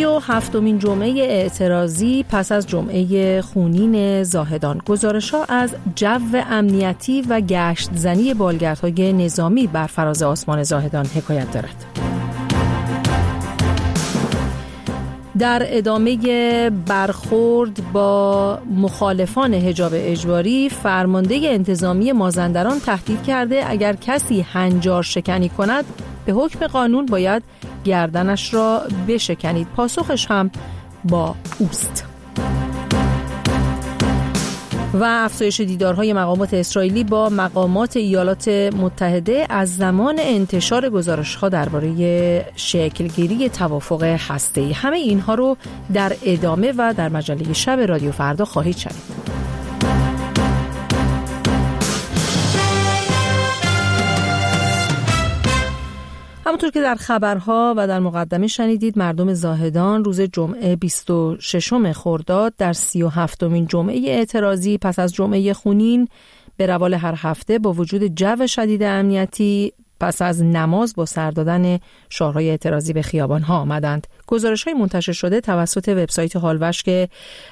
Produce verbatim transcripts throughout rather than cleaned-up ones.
و هفتمین جمعه اعتراضی پس از جمعه خونین زاهدان، گزارش‌ها از جو امنیتی و گشت زنی بالگردهای نظامی بر فراز آسمان زاهدان حکایت دارد. در ادامه برخورد با مخالفان حجاب اجباری، فرمانده انتظامی مازندران تهدید کرده اگر کسی هنجار شکنی کند به حکم قانون باید گردنش را بشکنید. پاسخش هم با اوست. و افزایش دیدارهای مقامات اسرائیلی با مقامات ایالات متحده از زمان انتشار گزارش‌ها درباره شکلگیری توافق هسته‌ای. همه اینها رو در ادامه و در مجله شب رادیو فردا خواهید شنید. همونطور که در خبرها و در مقدمه شنیدید، مردم زاهدان روز جمعه بیست و ششم خرداد در سی و هفتمین جمعه اعتراضی پس از جمعه خونین به روال هر هفته با وجود جو شدید امنیتی پس از نماز با سر دادن شعارهای اعتراضی به خیابان‌ها آمدند. گزارش‌های منتشر شده توسط وبسایت هالوش که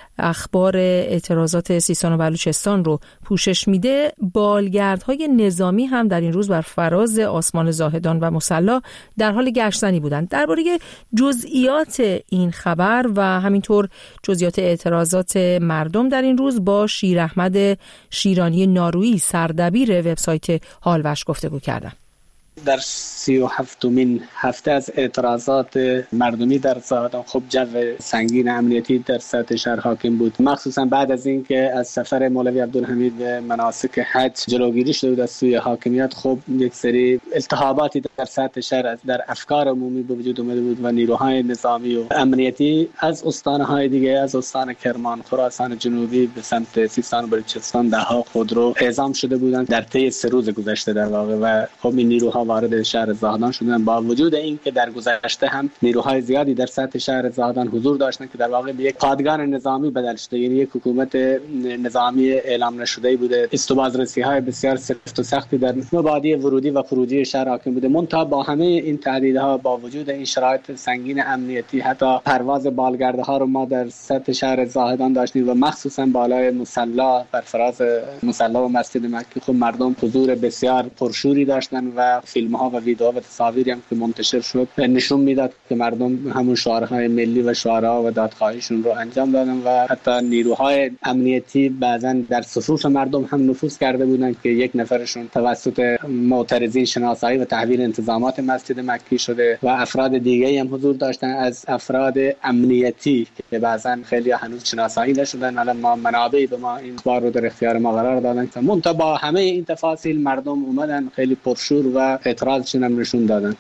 اخبار اعتراضات سیستان و بلوچستان رو پوشش میده، بالگردهای نظامی هم در این روز بر فراز آسمان زاهدان و مصلی در حال گشتزنی بودند. درباره جزئیات این خبر و همینطور جزئیات اعتراضات مردم در این روز با شیر احمد شیرانی نارویی، سردبیر وبسایت هالوش، گفتگو کردم. در سی و هفتمین هفته از اعتراضات مردمی در زاهدان خب جو سنگین امنیتی در سطح شهر حاکم بود، مخصوصا بعد از اینکه از سفر مولوی عبدالحمید به مناسک حج جلوگیری شده بود از سوی حاکمیت. خب یک سری التهاباتی در سطح شهر در افکار عمومی به وجود اومده بود و نیروهای نظامی و امنیتی از استانهای دیگه، از استان کرمان، خراسان جنوبی به سمت سیستان و بلوچستان دهها خودرو اعزام شده بودند در طی سه روز گذشته در واقع. و خب این نیروها وارد شهر زاهدان شدن، با وجود این که در گذشته هم نیروهای زیادی در سطح شهر زاهدان حضور داشتند که در واقع به یک پادگان نظامی بدل شده، یعنی یک حکومت نظامی اعلام نشده بوده. استوبازرسی‌های بسیار سفت و سختی در مبادی ورودی و خروجی شهر حاکم بوده. منتها با همه این تهدیدها، با وجود این شرایط سنگین امنیتی، حتی پرواز بالگردها رو ما در سطح شهر زاهدان داشتیم و مخصوصا بالای مصلی، بر فراز مصلی و مسجد مکی خب مردم حضور بسیار پرشوری داشتن و فیلم ها و ویدیوها و تصاویری هم که منتشر شد نشون میداد که مردم همون شعارهای ملی و شعارها و دادخواهیشون رو انجام دادن و حتی نیروهای امنیتی بعضا در صفوف مردم هم نفوذ کرده بودند که یک نفرشون توسط معترضین شناسایی و تحویل انتظامات مسجد مکی شده و افراد دیگه هم حضور داشتن از افراد امنیتی که بعضا خیلی هنوز شناسایی نشدن. الان ما منابعی به ما این اخبار رو در اختیار ما قرار دادن که منتها با همه این تفاصیل مردم اومدن خیلی پرشور و اعتراضشون هم نشون دادن.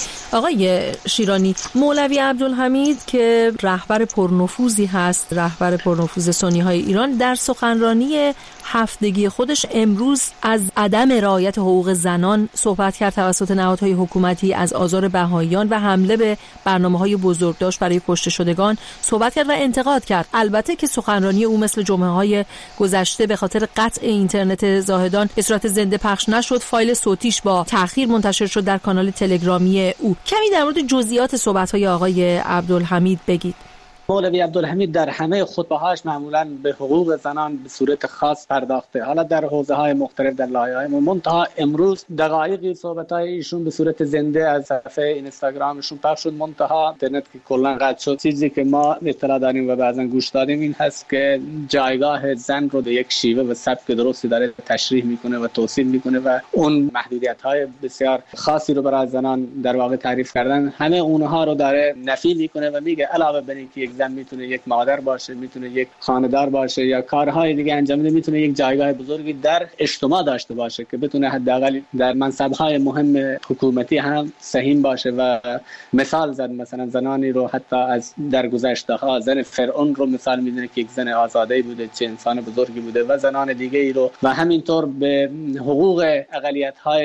آقای شیرانی، مولوی عبدالحمید که رهبر پرنفوذی هست، رهبر پرنفوذ سنی‌های ایران، در سخنرانی هفتگی خودش امروز از عدم رعایت حقوق زنان صحبت کرد توسط نهادهای حکومتی، از آزار بهائیان و حمله به برنامه‌های بزرگداشت برای کشته شدگان صحبت کرد و انتقاد کرد. البته که سخنرانی او مثل جمعه‌های گذشته به خاطر قطع اینترنت زاهدان به صورت زنده پخش نشد، فایل صوتیش با تأخیر منتشر شد در کانال تلگرامی او. کمی در مورد جزئیات صحبت‌های آقای عبدالحمید بگید. مولوی عبدالحمید در همه خطبه‌هاش معمولاً به حقوق زنان به صورت خاص پرداخته، حالا در حوزه‌های مختلف در لایه‌های منتها امروز دقایقی صحبت‌های ایشون به صورت زنده از صفحه اینستاگرامشون پخش شد. منتها اینترنت که کلاً قطع شد. چیزی که ما اطلاع داریم و بعضاً گوش دادیم این هست که جایگاه زن رو به یک شیوه و سبک درستی داره تشریح میکنه و توصیف میکنه و اون محدودیت‌های بسیار خاصی رو برای زنان در واقع تعریف کردن، همه اونها رو داره نفی میکنه و میگه علاوه بر اینکه یک زن میتونه یک مادر باشه، میتونه یک خانه‌دار باشه یا کارهای دیگه انجام بده، میتونه یک جایگاه بزرگی در اجتماع داشته باشه که بتونه حداقل در منصب‌های مهم حکومتی هم سهیم باشه. و مثال زد مثلا زنانی رو حتی از در گذشته‌ها، زن فرعون رو مثال میدونه که یک زن آزاده بوده، چه انسان بزرگی بوده و زنان دیگه ای رو و همینطور به حقوق اقلیت‌های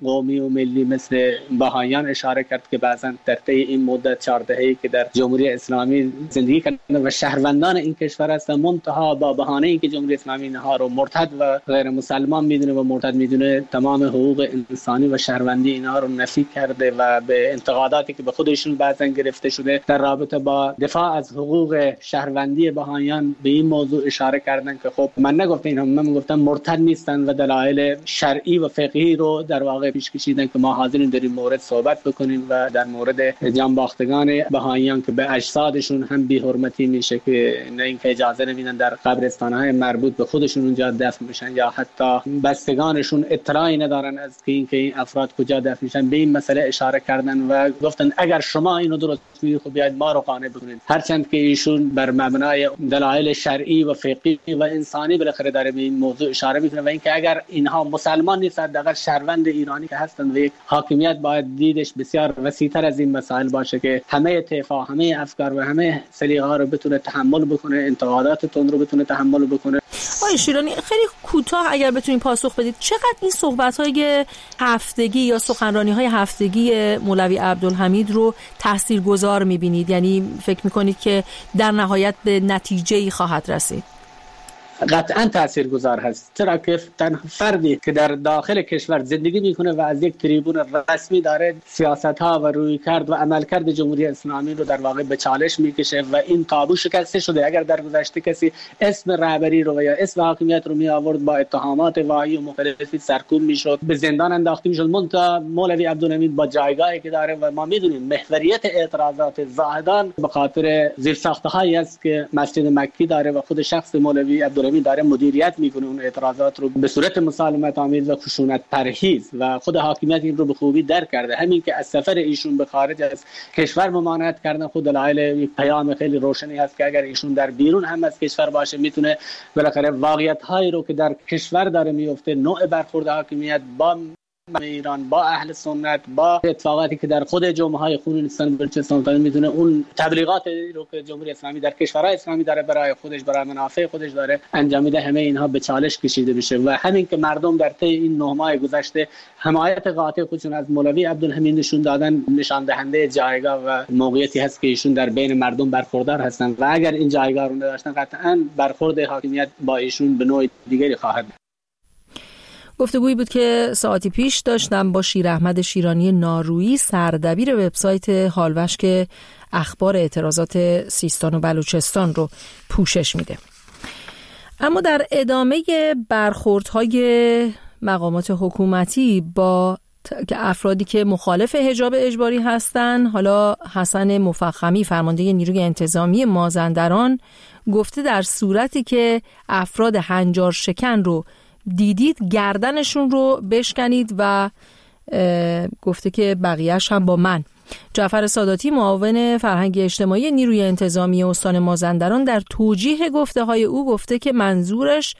قومی و ملی مثل بهائیان اشاره کرد که بعضا در طی این مدت چهار دهه‌ای که در جمهوری اسلامی زندگی کردند و شهروندان این کشور هستند، منتها با بهانه اینکه جمهوری اسلامی اینها رو مرتد و غیر مسلمان میدونه و مرتد میدونه، تمام حقوق انسانی و شهروندی اینها رو نفی کرده و به انتقاداتی که به خودشون بعضا گرفته شده در رابطه با دفاع از حقوق شهروندی بهائیان به این موضوع اشاره کردن که خب من نگفتم اینها، من گفتم مرتد نیستن و دلایل شرعی و فقهی رو در واقع پیش کشیدن که ما حاضرین در این مورد صحبت بکنیم و در مورد جانباختگان بهائیان که به اجسادشون هم بی حرمتی میشه که نه اینکه اجازه نمیدن در قبرستان‌های مربوط به خودشون اونجا دفن بشن یا حتی بستگانشون اطلاعی ندارن از اینکه این افراد کجا دفن میشن، به این مسئله اشاره کردن و گفتن اگر شما اینو درست میگید خب بیاید ما رو قانع بکنید، هرچند که ایشون بر مبنای دلایل شرعی و فقهی و انسانی بالاخره داره به این موضوع اشاره میکنه و اینکه اگر اینها مسلمان نیستند حداقل شهروند ایرانی که هستند و یک حاکمیت باید دیدش بسیار وسیع‌تر از این مسائل باشه که همه طیف‌ها، همه افکار و همه سلیقه‌ها رو بتونه تحمل بکنه، انتقادات تند رو بتونه تحمل بکنه. آقای شیرانی خیلی کوتاه اگر بتونید پاسخ بدید، چقدر این صحبت‌های هفتگی یا سخنرانی‌های هفتگی مولوی عبدالحمید رو تاثیرگذار می‌بینید؟ یعنی فکر می‌کنید که در نهایت به نتیجه‌ای خواهد رسید؟ قطعا تاثیرگذار هست، چرا که تنها فردی که در داخل کشور زندگی میکنه و از یک تریبون رسمی داره سیاست‌ها و رویکرد و عملکرد جمهوری اسلامی رو در واقع به چالش میکشه و این تابو شکسته شده. اگر در گذشته کسی اسم رهبری رو و یا اسم حاکمیت رو می آورد با اتهامات واهی و مختلفی سرکوب میشد، به زندان انداخته میشد، منتها مولوی عبدالحمید با جایگاهی که داره و ما میدونیم محوریت اعتراضات زاهدان به خاطر زیرساخته‌هایی است که مسجد مکی داره و خود شخص مولوی عبدالحمید داره مدیریت میکنه اون اعتراضات رو به صورت مسالمت آمیز و خشونت پرهیز و خود حاکمیت این رو به خوبی درک کرده. همین که از سفر ایشون به خارج از کشور ممانعت کردن خود دلایل یک پیام خیلی روشنی هست که اگر ایشون در بیرون هم از کشور باشه میتونه بالاخره واقعیت هایی رو که در کشور داره میفته، نوع برخورد حاکمیت با ایران، با اهل سنت، با اتفاقاتی که در خود جمعه‌های خونینستان و بلوچستان میتونه اون تبلیغات رو که جمهوری اسلامی در کشورهای اسلامی داره برای خودش، برای منافع خودش داره انجام میده، همه اینها به چالش کشیده بشه و همین که مردم در طی این نه ماه گذشته حمایت قاطع خودشون از مولوی عبدالحمید نشون دادن، نشان دهنده جایگاه و موقعیتی هست که ایشون در بین مردم برخوردار هستند و اگر این جایگاه رو نداشتن قطعاً برخورد حاکمیت با ایشون به نوع دیگری خواهد. گفتگویی بود که ساعتی پیش داشتم با شیر احمد شیرانی نارویی، سردبیر وبسایت هالوش که اخبار اعتراضات سیستان و بلوچستان رو پوشش میده. اما در ادامه برخوردهای مقامات حکومتی با افرادی که مخالف حجاب اجباری هستند، حالا حسن مفخمی فرمانده نیروی انتظامی مازندران گفته در صورتی که افراد هنجار شکن رو دیدید گردنشون رو بشکنید و گفته که بقیهش هم با من. جعفر ساداتی معاون فرهنگ اجتماعی نیروی انتظامی استان مازندران در توجیه گفته های او گفته که منظورش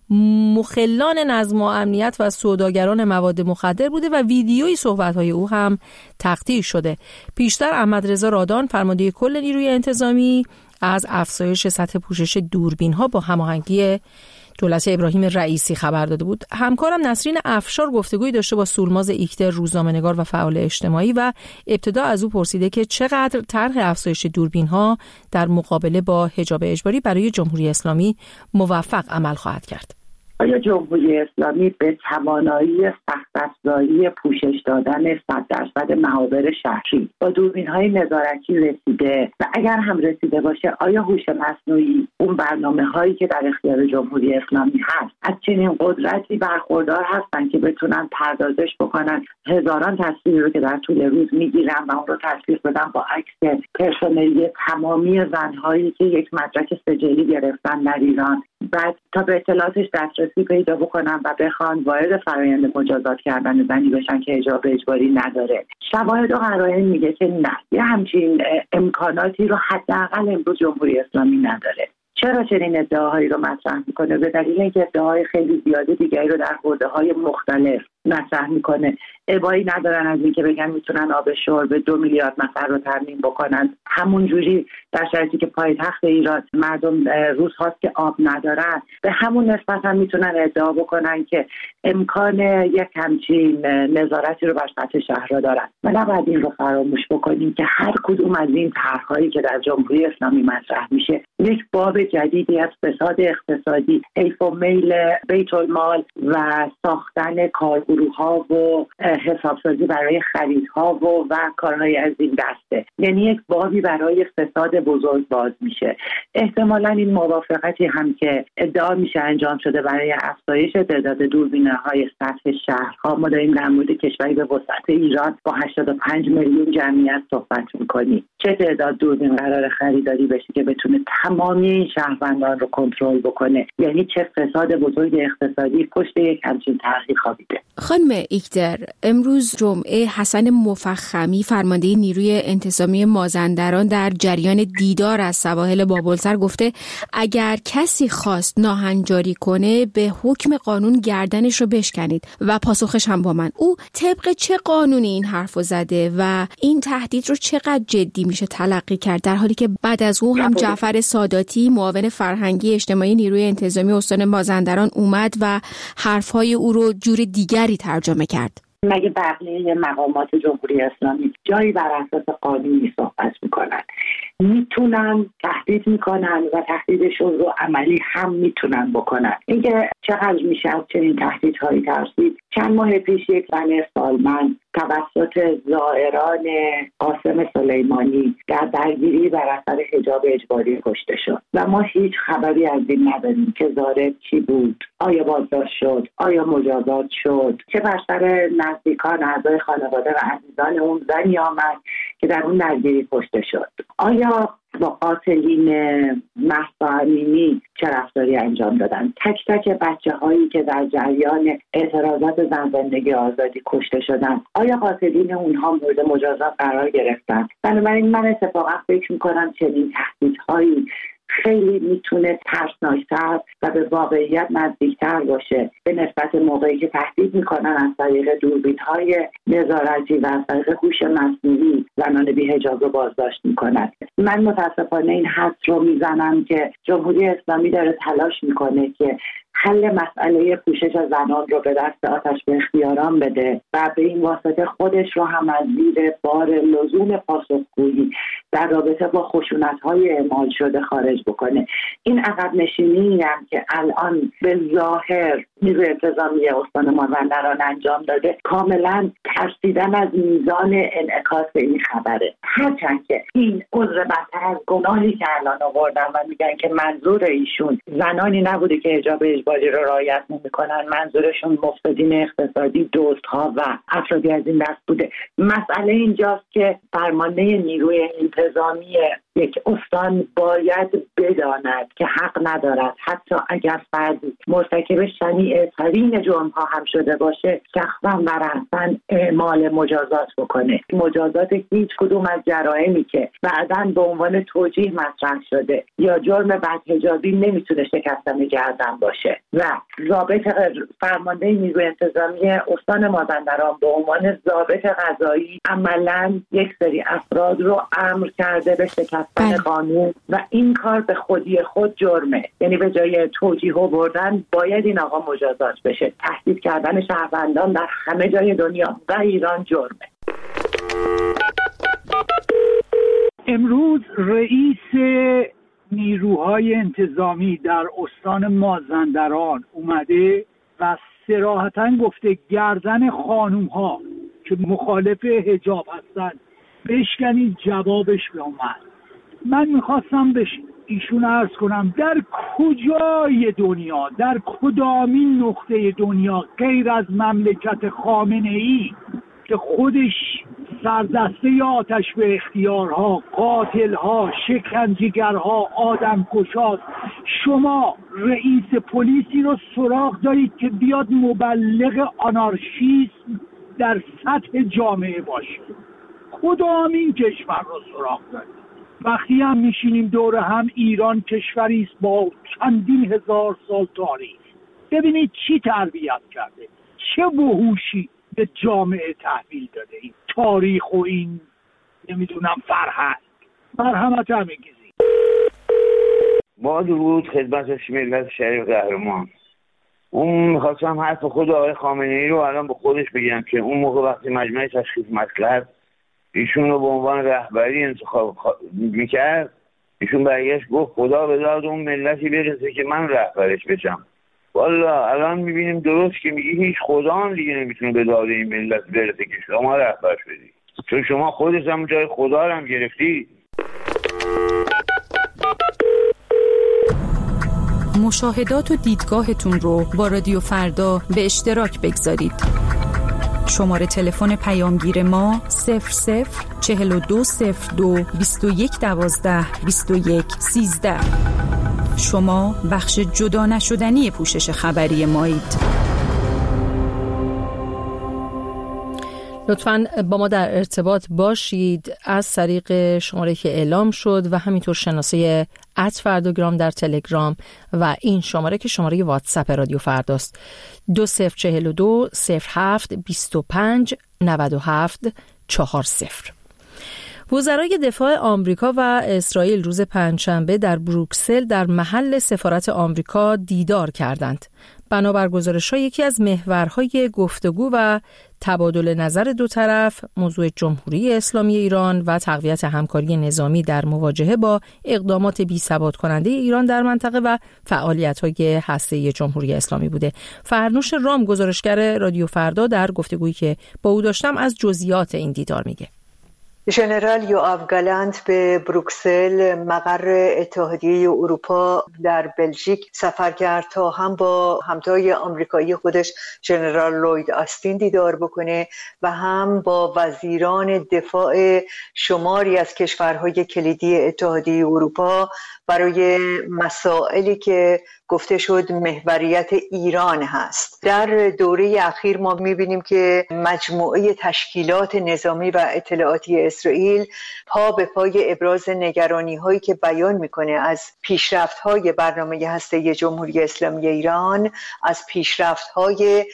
مخلان نظم و امنیت و سوداگران مواد مخدر بوده و ویدیوی صحبت‌های او هم تقطیع شده. پیشتر احمد رضا رادان فرمانده کل نیروی انتظامی از افزایش سطح پوشش دوربین‌ها با هماهنگی دولت ابراهیم رئیسی خبر داده بود. همکارم نسرین افشار گفتگویی داشته با سولماز ایکتر، روزنامه‌نگار و فعال اجتماعی و ابتدا از او پرسیده که چقدر طرح افزایش دوربین‌ها در مقابله با حجاب اجباری برای جمهوری اسلامی موفق عمل خواهد کرد. آیا جمهوری اسلامی به توانایی سخت‌افزاری پوشش دادن صد درصد محاور شهری با دوربین‌های نظارتی رسیده و اگر هم رسیده باشه آیا هوش مصنوعی اون برنامه‌هایی که در اختیار جمهوری اسلامی هست از چنین قدرتی برخوردار هستن که بتونن پردازش بکنن هزاران تصویری رو که در طول روز میگیرن و اون رو تصویر بدن با عکس پرسنلی تمامی زن‌هایی که یک مدرک سجلی گرفتن در ایران، بعد تا به اطلاعاتش دسترسی پیدا بکنن و بخوان وارد فرآیند مجازات کردن زنی بشن که حجاب اجباری نداره. شواهد و قرائن میگه که نه، یه همچین امکاناتی رو حداقل امروز جمهوری اسلامی نداره. چرا چنین ادعاهایی رو مطرح میکنه؟ به دلیل اینکه ادعاهای خیلی زیاده دیگری رو در حوزه‌های مختلف مطرح میکنه. ابایی ندارن از اینکه بگن میتونن آب شرب دو میلیارد نفر رو تامین بکنن. همون جوری در شرایطی که پایتخت ایران مردم روز هاست که آب ندارن، به همون نسبت هم میتونن ادعا بکنن که امکان یک همچین نظارتی رو بر سطح شهرها دارن. و نباید این رو فراموش بکنیم که هر کدوم از این طرح‌هایی که در جمهوری اسلامی مطرح میشه یک باب جدیدی از فساد اقتصادی، حیف و میل بیت المال و ساختن کارگروه‌ها و حسابسازی برای خریدها و و کارهای از این دسته. یعنی یک بابی برای فساد بزرگ باز میشه. احتمالاً این موافقتی هم که ادعا میشه انجام شده برای افزایش تعداد دوربین‌های سطح شهرها. ما داریم در مورد کشوری به وسعت ایران با هشتاد و پنج میلیون جمعیت صحبت میکنیم. چه تعداد دوربین قرار خریداری بشه که بتونه تمامی این شهروندان رو کنترل بکنه؟ یعنی چه فساد بزرگ اقتصادی پشت یک همچین طرحی خوابیده. خانم ایکدر، امروز جمعه حسن مفخمی فرمانده نیروی انتظامی مازندران در جریان دیدار از سواحل بابلسر گفته اگر کسی خواست ناهنجاری کنه به حکم قانون گردنش رو بشکنید و پاسخش هم با من. او طبق چه قانونی این حرفو زده و این تهدید رو چقدر جدی میشه تلقی کرد، در حالی که بعد از او هم جعفر ساداتی معاون فرهنگی اجتماعی نیروی انتظامی استان مازندران اومد و حرفهای او رو جور دیگری ترجمه کرد؟ مگه بقیه مقامات جمهوری اسلامی جایی بر اساس قانونی صحبت میکنن؟ میتونن تهدید میکنن و تهدیدشون رو عملی هم میتونن بکنن. اینکه چقدر میشه از چنین تهدیدهایی ترسید؟ چند ماه پیش یک زن سالمند توسط زائران قاسم سلیمانی در درگیری بر اثر حجاب اجباری کشته شد و ما هیچ خبری از این نداریم که زائر کی بود، آیا بازداشت شد، آیا مجازات شد، چه بر سر نزدیکان اعضای خانواده و عزیزان اون زنی آمد که در اون درگیری کشته شد، آیا با قاتلین مهسا امینی چه رفتاری انجام دادن، تک تک بچه هایی که در جریان اعتراضات زن زندگی آزادی کشته شدن، آیا قاتلین اونها مورد مجازات قرار گرفتن؟ بنابراین من اتفاقا فکر میکنم چنین تهدیدهایی خیلی میتونه ترسناکتر و به واقعیت نزدیکتر باشه به نسبت موقعی که تهدید میکنن از طریق دوربین‌های نظارتی و از طریق هوش مصنوعی زنان بی‌حجاب رو بازداشت میکنن. من متاسفانه این حدس رو میزنم که جمهوری اسلامی داره تلاش میکنه که حل مسئله پوشش زنان رو به دست آتش به اختیاران بده و به این واسطه خودش رو هم از زیر بار لزوم پاسخگویی در رابطه با خشونت‌های اعمال شده خارج بکنه. این عقب نشینی هم که الان به ظاهر نیروی انتظامی استان مازندران انجام داده کاملا ترسیدن از میزان انعکاس این خبره. هرچند که این عذر بدتر از گناهی که الان آوردن و میگن که منظور ایشون زنانی نبوده که حجاب اجباری رو رعایت نمی‌کنن، منظورشون مفسدین اقتصادی، دزدها و افرادی از این دست بوده. مسئله اینجاست که فرمانده نیروی انتظامی یک استان باید بداند که حق ندارد حتی اگر فردی مرتکب شنیع ترین جرم‌ها هم شده باشه شخصا و رأساً اعمال مجازات بکنه. مجازات هیچ کدوم از جرائمی که بعداً به عنوان توجیه مطرح شده یا جرم بدحجابی نمیتونه شکستن گردن باشه و ضابط فرمانده نیروی انتظامی استان مازندران به عنوان ضابط قضایی عملاً یک سری افراد رو امر کرده به شکستن قانون و این کار به خودی خود جرمه. یعنی به جای توجیه و بردن باید این آقا مجازات بشه. تهدید کردن شهروندان در همه جای دنیا و ایران جرمه. امروز رئیس نیروهای انتظامی در استان مازندران اومده و صراحتاً گفته گردن خانوم ها که مخالف حجاب هستن بشکنید. جوابش اومد. من میخواستم به ایشون عرض کنم در کجای دنیا، در کدامین نقطه دنیا غیر از مملکت خامنه‌ای که خودش سردسته آتش به اختیارها، قاتلها، شکنجهگرها، آدمکشاست، شما رئیس پلیسی رو سراغ دارید که بیاد مبلغ آنارشیسم در سطح جامعه باشه؟ کدامین کشور رو سراغ دارید؟ وقتی هم میشینیم دور هم، ایران کشوری است با چندین هزار سال تاریخ. ببینید چی تربیت کرده، چه وحوشی به جامعه تحویل داده این تاریخ و این نمیدونم فرهنگ. مرحمت همگیزی. با درود خدمت ملت شریف قهرمان. اون میخواستم حرف خود آقای خامنه‌ای رو الان به خودش بگم که اون موقع وقتی مجمع تشخیص مصلحت ایشون رو به عنوان رهبری انتخاب میکرد، ایشون برگشت گفت خدا به داد اون ملتی برسه که من رهبرش بشم. والا الان میبینیم درست که میگی هیچ خدا هم دیگه نمیتونه به داد این ملت برسه که شما رهبرش بدی، چون شما خودت هم جای خدا رو هم گرفتی. مشاهدات و دیدگاهتون رو با رادیو فردا به اشتراک بگذارید. شماره تلفن پیامگیر ما صفر صفر چهل و دو صفر دو بیست و یک دوازده بیست و یک سیزده. شما بخش جدا نشدنی پوشش خبری مایید. لطفاً با ما در ارتباط باشید از طریق شماره که اعلام شد و همینطور شناسه ات فرداگرام در تلگرام و این شماره که شماره واتساپ رادیو فرداست دو صفر چهل و دو صفر هفت بیست و پنج نود و هفت چهار صفر. وزرای دفاع آمریکا و اسرائیل روز پنجشنبه در بروکسل در محل سفارت آمریکا دیدار کردند. بنابر گزارش‌ها یکی از محورهای گفتگو و تبادل نظر دو طرف موضوع جمهوری اسلامی ایران و تقویت همکاری نظامی در مواجهه با اقدامات بی‌ثبات کننده ایران در منطقه و فعالیت‌های هسته‌ای جمهوری اسلامی بوده. فرنوش رام گزارشگر رادیو فردا در گفتگویی که با او داشتم از جزئیات این دیدار میگه. ژنرال یوآف گالانت به بروکسل مقر اتحادیه اروپا در بلژیک سفر کرد تا هم با همتای آمریکایی خودش ژنرال لوید آستین دیدار بکنه و هم با وزیران دفاع شماری از کشورهای کلیدی اتحادیه اروپا برای مسائلی که گفته شد محوریت ایران هست. در دوره اخیر ما می‌بینیم که مجموعه تشکیلات نظامی و اطلاعاتی اسرائیل پا به پای ابراز نگرانی‌هایی که بیان می‌کنه از پیشرفت‌های برنامه هسته‌ای جمهوری اسلامی ایران، از پیشرفت‌های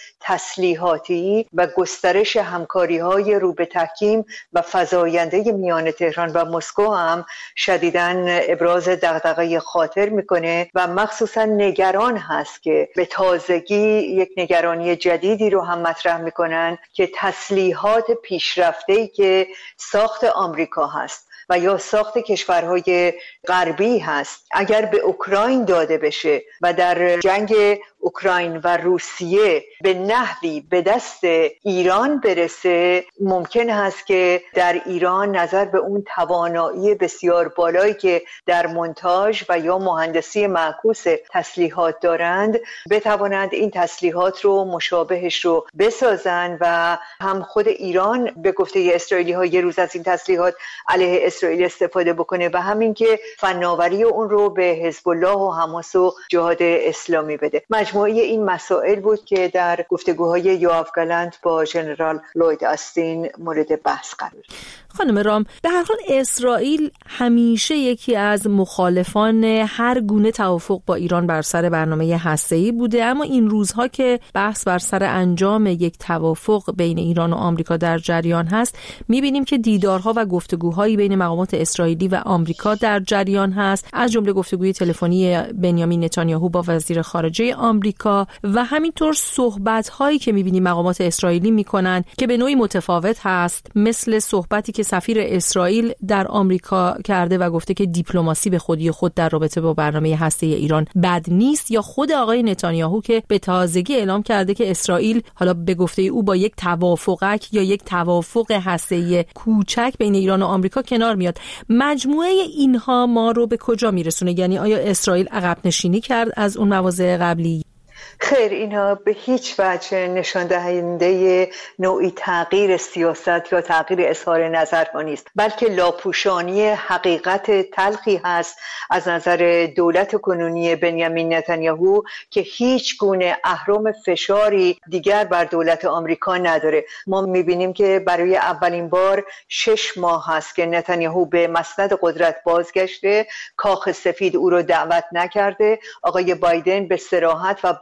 تسلیحاتی و گسترش همکاری‌های رو به تحکیم و فزاینده میان تهران و مسکو هم شدیداً ابراز دغدغه خاطر می‌کنه و مخصوصاً نگران هست که به تازگی یک نگرانی جدیدی رو هم مطرح میکنن که تسلیحات پیشرفته‌ای که ساخت آمریکا هست و یا ساخت کشورهای غربی هست اگر به اوکراین داده بشه و در جنگ اوکراین و روسیه به نحوی به دست ایران برسه، ممکن هست که در ایران نظر به اون توانایی بسیار بالایی که در مونتاژ و یا مهندسی معکوس تسلیحات دارند بتوانند این تسلیحات رو مشابهش رو بسازن و هم خود ایران به گفته اسرائیلی ها یه روز از این تسلیحات علیه اسرائیل استفاده بکنه و همین که فناوری اون رو به حزب الله و حماس و جهاد اسلامی بده. مجموعه این مسائل بود که در گفتگوهای یوآف گالانت با ژنرال لوید آستین مورد بحث قرار گرفت. خانم رام، به هر حال اسرائیل همیشه یکی از مخالفان هر گونه توافق با ایران بر سر برنامه هسته‌ای بوده، اما این روزها که بحث بر سر انجام یک توافق بین ایران و آمریکا در جریان هست، می‌بینیم که دیدارها و گفتگوهایی بین مقامات اسرائیلی و آمریکا در جریان هست، از جمله گفتگوی تلفنی بنیامین نتانیاهو با وزیر خارجه آمریکا و همینطور صحبت‌هایی که می‌بینیم مقامات اسرائیلی می‌کنند که به نوعی متفاوت هست، مثل صحبتی که سفیر اسرائیل در آمریکا کرده و گفته که دیپلماسی به خودی خود در رابطه با برنامه هسته‌ای ایران بد نیست، یا خود آقای نتانیاهو که به تازگی اعلام کرده که اسرائیل حالا به گفته او با یک توافقک یا یک توافق هسته‌ای کوچک بین ایران و آمریکا کنار میاد. مجموعه اینها ما رو به کجا میرسونه؟ یعنی آیا اسرائیل عقب نشینی کرد از اون مواضع قبلی؟ خیر، اینها به هیچ وجه نشان دهنده نوعی تغییر سیاست یا تغییر اظهار نظرها نیست، بلکه لاپوشانی حقیقت تلخی هست از نظر دولت کنونی بنیامین نتانیاهو که هیچ گونه اهرم فشاری دیگر بر دولت آمریکا نداره. ما میبینیم که برای اولین بار شش ماه هست که نتانیاهو به مسند قدرت بازگشته، کاخ سفید او رو دعوت نکرده، آقای بایدن به صراحت و با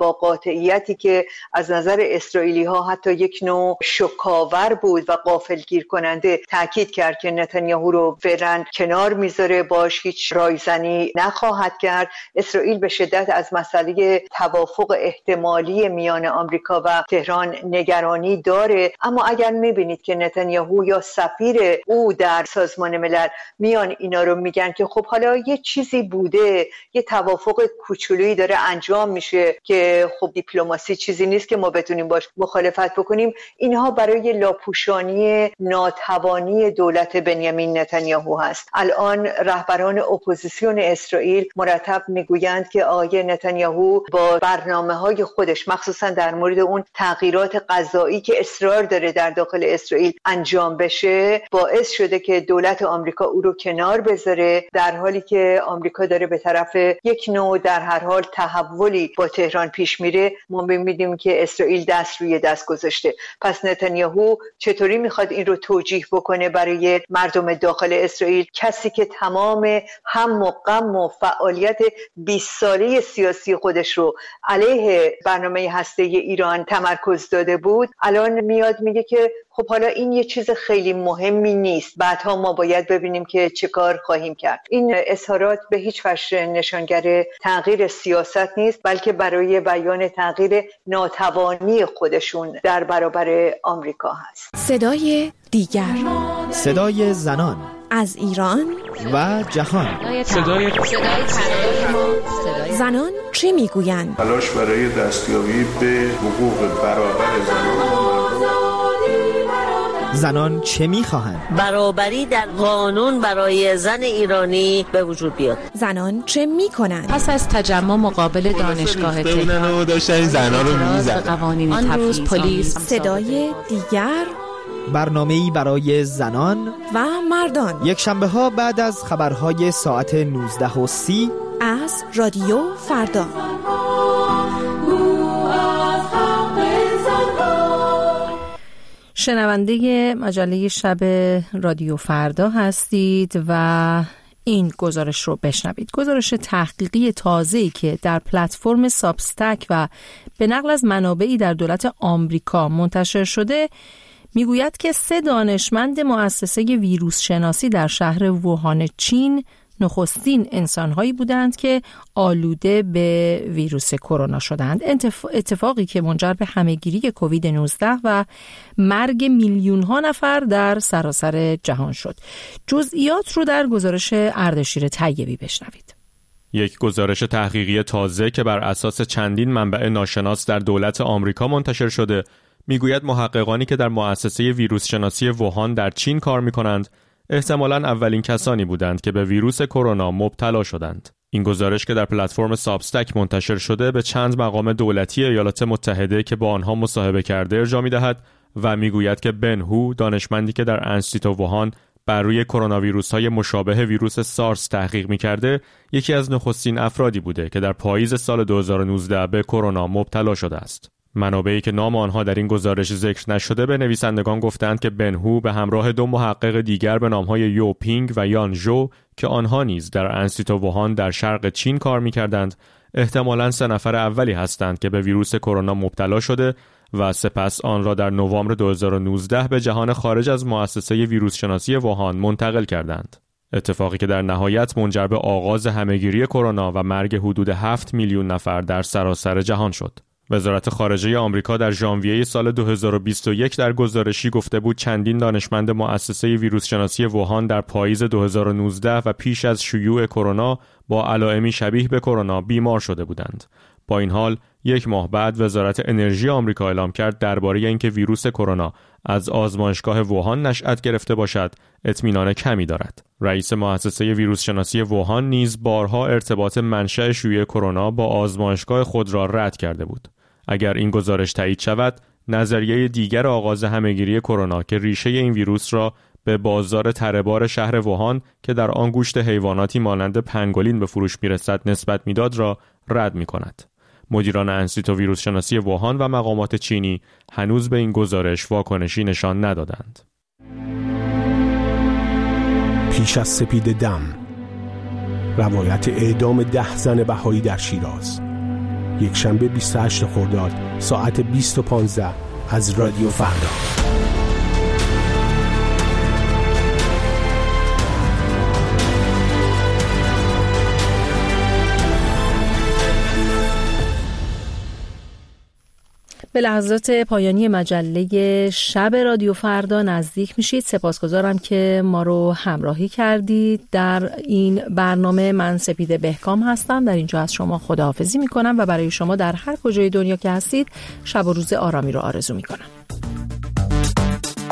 با قاطعیتی که از نظر اسرائیلی ها حتی یک نوع شکاور بود و غافلگیر کننده تاکید کرد که نتانیاهو رو فعلا کنار میذاره، باش هیچ رایزنی نخواهد کرد. اسرائیل به شدت از مسئله توافق احتمالی میان آمریکا و تهران نگرانی داره، اما اگر میبینید که نتانیاهو یا سفیر او در سازمان ملل میان اینا رو میگن که خب حالا یه چیزی بوده، یه توافق کوچولویی داره انجام میشه که خب دیپلماسی چیزی نیست که ما بتونیم باش مخالفت بکنیم، اینها برای لاپوشانی ناتوانی دولت بنیامین نتانیاهو هست. الان رهبران اپوزیسیون اسرائیل مرتب میگویند که آقای نتانیاهو با برنامه‌های خودش مخصوصا در مورد اون تغییرات قضایی که اصرار داره در داخل اسرائیل انجام بشه باعث شده که دولت آمریکا او رو کنار بذاره، در حالی که آمریکا داره به طرف یک نوع در هر حال تحولی با تهران پیش میره. ما می‌بینیم که اسرائیل دست روی دست گذاشته. پس نتانیاهو چطوری میخواد این رو توجیه بکنه برای مردم داخل اسرائیل، کسی که تمام هم و غم و فعالیت بیست ساله سیاسی خودش رو علیه برنامه هسته ایران تمرکز داده بود، الان میاد میگه که خب حالا این یه چیز خیلی مهمی نیست، بعدها ما باید ببینیم که چه کار خواهیم کرد. این اظهارات به هیچ وجه نشانگر تغییر سیاست نیست، بلکه برای بیان تغییر ناتوانی خودشون در برابر آمریکا هست. صدای دیگر، صدای زنان از ایران و جهان. صدای زنان چه میگویند؟ تلاش برای دستیابی به حقوق برابر زنان. زنان چه میخواهند؟ برابری در قانون برای زن ایرانی به وجود بیاد. زنان چه میکنند؟ پس از تجمع مقابل دانشگاه تهران داشتن زنان رو میزدن. قوانین آن روز پلیس. صدای دیگر، برنامه‌ای برای زنان و مردان، یک شنبه ها بعد از خبرهای ساعت نوزده و سی از رادیو فردا. شنونده مجله شب رادیو فردا هستید و این گزارش رو بشنوید. گزارش تحقیقی تازه‌ای که در پلتفرم سابستک و به نقل از منابعی در دولت آمریکا منتشر شده میگوید که سه دانشمند مؤسسه ویروس شناسی در شهر ووهان چین نخستین انسان‌هایی بودند که آلوده به ویروس کرونا شدند. اتفاقی که منجر به همه‌گیری کووید نوزده و مرگ میلیون‌ها نفر در سراسر جهان شد. جزئیات رو در گزارش اردشیر طیبی بشنوید. یک گزارش تحقیقی تازه که بر اساس چندین منبع ناشناس در دولت آمریکا منتشر شده میگوید محققانی که در مؤسسه ویروس شناسی ووهان در چین کار می‌کنند احتمالاً اولین کسانی بودند که به ویروس کرونا مبتلا شدند. این گزارش که در پلتفرم سابستک منتشر شده به چند مقام دولتی ایالات متحده که با آنها مصاحبه کرده ارجاع می‌دهد و میگوید که بن هو، دانشمندی که در انستیتو ووهان بر روی کرونا ویروس‌های مشابه ویروس سارس تحقیق می‌کرده، یکی از نخستین افرادی بوده که در پاییز سال دو هزار و نوزده به کرونا مبتلا شده است. منابعی که نام آنها در این گزارش ذکر نشده به نویسندگان گفتند که بن هو به همراه دو محقق دیگر به نام‌های یو پینگ و یان ژو که آنها نیز در انستیتو ووهان در شرق چین کار می‌کردند، احتمالاً سه نفر اولی هستند که به ویروس کرونا مبتلا شده و سپس آن را در نوامبر دو هزار و نوزده به جهان خارج از مؤسسه ویروس شناسی ووهان منتقل کردند. اتفاقی که در نهایت منجر به آغاز همه‌گیری کرونا و مرگ حدود هفت میلیون نفر در سراسر جهان شد. وزارت خارجه آمریکا در ژانویه سال دو هزار و بیست و یک در گزارشی گفته بود چندین دانشمند مؤسسه ویروس شناسی ووهان در پاییز دو هزار و نوزده و پیش از شیوع کرونا با علائمی شبیه به کرونا بیمار شده بودند. با این حال یک ماه بعد وزارت انرژی آمریکا اعلام کرد درباره اینکه ویروس کرونا از آزمایشگاه ووهان نشأت گرفته باشد اطمینان کمی دارد. رئیس مؤسسه ویروس شناسی ووهان نیز بارها ارتباط منشأ شیوع کرونا با آزمایشگاه خود را رد کرده بود. اگر این گزارش تایید شود، نظریه دیگر آغاز همه‌گیری کرونا که ریشه این ویروس را به بازار تره‌بار شهر ووهان که در آن گوشت حیواناتی مانند پنگولین به فروش می‌رسد نسبت می‌داد را رد می‌کند. مدیران انستیتو ویروس شناسی ووهان و مقامات چینی هنوز به این گزارش واکنشی نشان ندادند. پیش از سپید دم، روایت اعدام ده زن بهایی در شیراز، یک شنبه بیست و هشتم خرداد ساعت بیست و پانزده از رادیو فردا. به لحظات پایانی مجله شب رادیو فردا نزدیک میشید. سپاسگزارم که ما رو همراهی کردید در این برنامه. من سپیده بهکام هستم. در اینجا از شما خداحافظی میکنم و برای شما در هر کجای دنیا که هستید شب و روز آرامی رو آرزو میکنم.